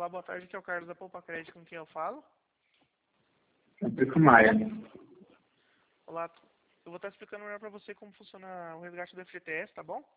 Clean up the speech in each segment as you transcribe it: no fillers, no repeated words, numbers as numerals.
Olá, boa tarde, aqui é o Carlos da Poupa Crédito, com quem eu falo. Francisco Maia. Olá, eu vou estar explicando melhor para você como funciona o resgate do FGTS, tá bom?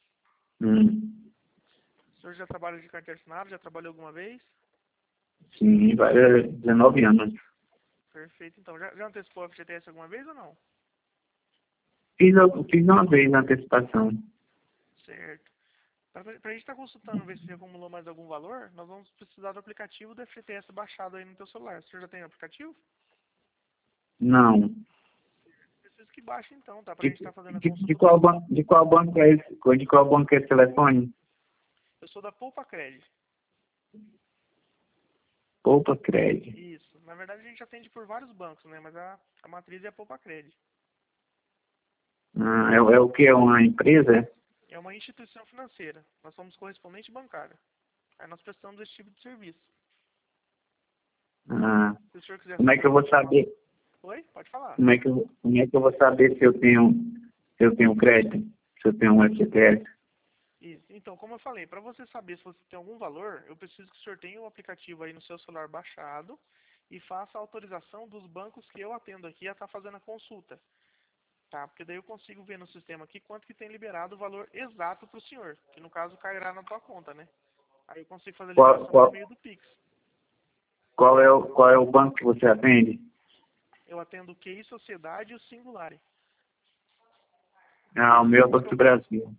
O senhor já trabalha de carteira assinada, já trabalhou alguma vez? Sim, vai 19 anos. Perfeito, então. Já antecipou o FGTS alguma vez ou não? Fiz uma vez na antecipação. Certo. Para a gente estar consultando, ver se acumulou mais algum valor, nós vamos precisar do aplicativo do FGTS baixado aí no teu celular. O senhor já tem o aplicativo? Não. Preciso que baixe então, tá? Para a gente estar fazendo a consulta. De qual banco é esse? De qual banco é esse telefone? Eu sou da Poupa Crédito. Poupa Crédito. Isso. Na verdade, a gente atende por vários bancos, né? Mas a matriz é a Poupa Crédito. É o que? É uma empresa? É uma instituição financeira. Nós somos correspondente bancário. Aí nós prestamos esse tipo de serviço. Se o senhor quiser Como é que eu vou saber? Oi? Pode falar. Como é que eu vou saber se eu tenho crédito? Se eu tenho um FGTS? Isso. Então, como eu falei, para você saber se você tem algum valor, eu preciso que o senhor tenha o aplicativo aí no seu celular baixado e faça a autorização dos bancos que eu atendo aqui a estar fazendo a consulta. Tá? Porque daí eu consigo ver no sistema aqui quanto que tem liberado o valor exato para o senhor, que no caso cairá na tua conta, né? Aí eu consigo fazer a liberação por meio do Pix. Qual é o banco que você atende? Eu atendo o QI Sociedade e o Singulari. O meu é o Banco do Brasil.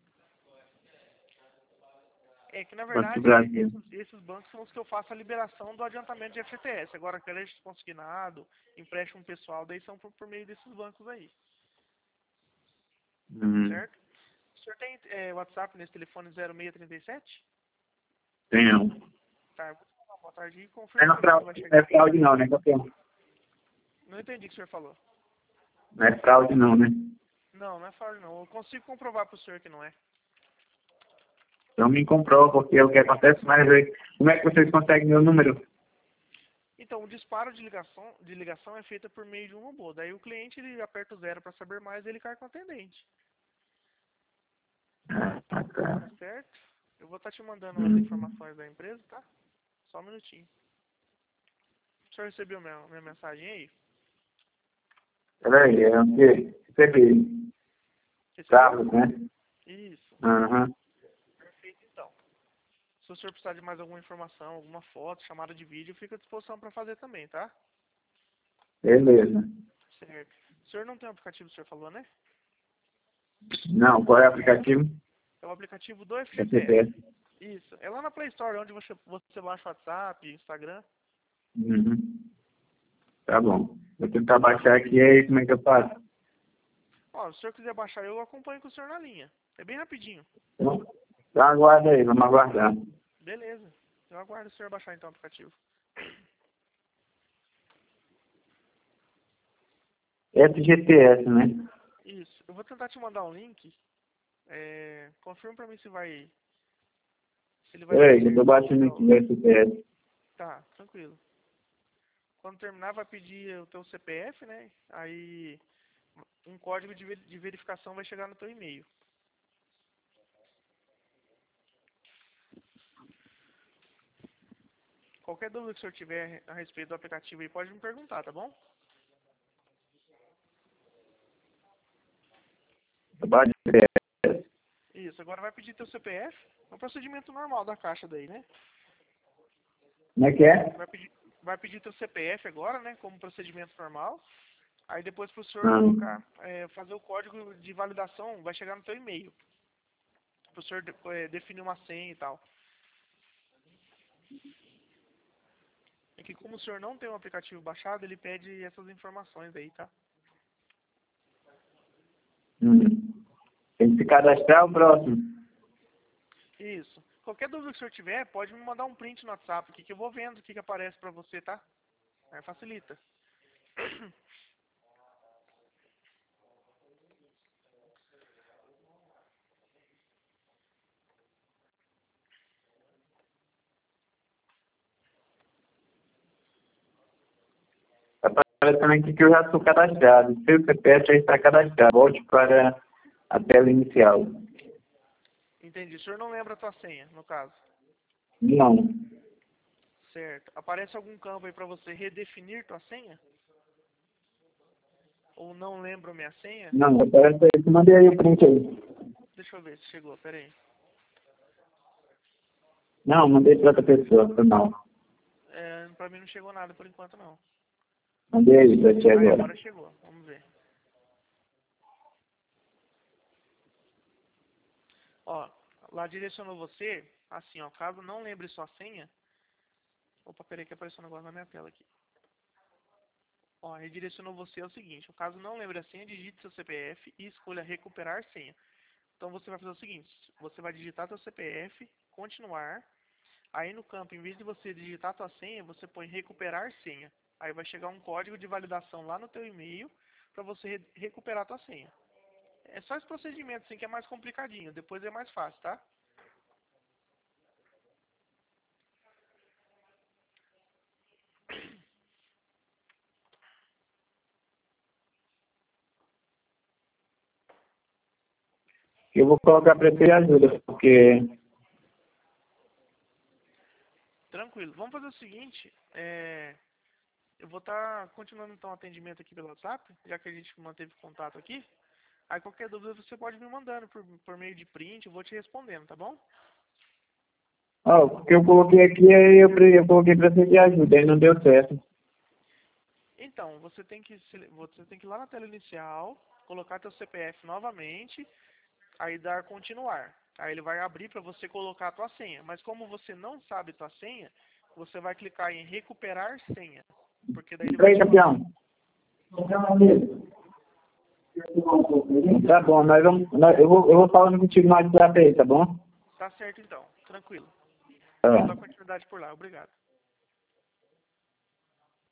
É que, na Banco do verdade, Brasil. esses bancos são os que eu faço a liberação do adiantamento de FGTS. Agora, crédito consignado, empréstimo pessoal, daí são por meio desses bancos aí. Certo? O senhor tem WhatsApp nesse telefone 0637? Tenho. Tá, eu vou te mandar uma boa tarde e confirma Não é fraude não, né, campeão? Não entendi o que o senhor falou. Não é fraude não, né? Não é fraude não. Eu consigo comprovar pro senhor que não é. Então me comprova, porque é o que acontece mais aí. Como é que vocês conseguem meu número? Então, o disparo de ligação é feito por meio de um robô. Daí o cliente ele aperta o 0 para saber mais e ele cai com o atendente. Tá. Certo? Eu vou estar te mandando as informações da empresa, tá? Só um minutinho. O senhor recebeu minha mensagem aí? Peraí, é o quê? Recebi. Carlos, né? Isso. Aham. Perfeito, então. Se o senhor precisar de mais alguma informação, alguma foto, chamada de vídeo, fica à disposição para fazer também, tá? Beleza. Certo. O senhor não tem o aplicativo, o senhor falou, né? Não, qual é o aplicativo? É o aplicativo do FGTS. FGTS. Isso. É lá na Play Store, onde você baixa o WhatsApp, Instagram. Tá bom. Vou tentar baixar aqui e aí como é que eu faço? Ó, se o senhor quiser baixar, eu acompanho com o senhor na linha. É bem rapidinho. Então aguarda aí, vamos aguardar. Beleza. Eu aguardo o senhor baixar então o aplicativo. FGTS, né? Isso. Eu vou tentar te mandar um link. Confirma pra mim se ele vai... Peraí, eu tô baixando aqui o FGTS. Tá, tranquilo. Quando terminar, vai pedir o teu CPF, né? Aí um código de verificação vai chegar no teu e-mail. Qualquer dúvida que o senhor tiver a respeito do aplicativo aí, pode me perguntar, tá bom? Isso, agora vai pedir teu CPF. É um procedimento normal da caixa daí, né? Como é que é? Vai pedir teu CPF agora, né? Como procedimento normal. Aí depois pro senhor colocar, fazer o código de validação, vai chegar no teu e-mail. Pro senhor definir uma senha e tal. É que como o senhor não tem um aplicativo baixado, ele pede essas informações aí, tá? Tem que se cadastrar o próximo. Isso. Qualquer dúvida que o senhor tiver, pode me mandar um print no WhatsApp aqui que eu vou vendo o que aparece pra você, tá? Facilita. Tá aparecendo aqui que eu já estou cadastrado. Seu CPF já está cadastrado. Volte para a tela inicial. Entendi. O senhor não lembra a tua senha, no caso? Não. Certo. Aparece algum campo aí para você redefinir tua senha? Ou não lembro minha senha? Não, aparece aí. Mandei aí o print aí. Deixa eu ver se chegou, pera aí. Não, mandei para outra pessoa, foi mal. Pra mim não chegou nada por enquanto não. Mandei aí para ti Aí agora. agora chegou, vamos ver. Ó, lá direcionou você, assim ó, caso não lembre sua senha. Opa, peraí que apareceu um negócio na minha tela aqui. Ó, redirecionou você é o seguinte, caso não lembre a senha, digite seu CPF e escolha recuperar senha. Então você vai fazer o seguinte, você vai digitar seu CPF, continuar, aí no campo, em vez de você digitar sua senha, você põe recuperar senha. Aí vai chegar um código de validação lá no teu e-mail para você recuperar tua senha. É só esse procedimento assim que é mais complicadinho, depois é mais fácil, tá? Eu vou colocar para ti ajuda, porque... Tranquilo. Vamos fazer o seguinte, eu vou estar continuando então o atendimento aqui pelo WhatsApp, já que a gente manteve contato aqui. Aí qualquer dúvida você pode me mandando por meio de print, eu vou te respondendo, tá bom? Ó, o que eu coloquei aqui, aí eu coloquei para ti ajuda, aí não deu certo. Então, você tem que ir lá na tela inicial, colocar teu CPF novamente, aí dar continuar. Aí ele vai abrir para você colocar a tua senha. Mas como você não sabe tua senha, você vai clicar em recuperar senha. Porque daí ele vai Peraí, te mandar. campeão. Tá bom, eu vou falando contigo no WhatsApp aí, tá bom? Tá certo então, tranquilo. Tá. Vou dar continuidade por lá, obrigado.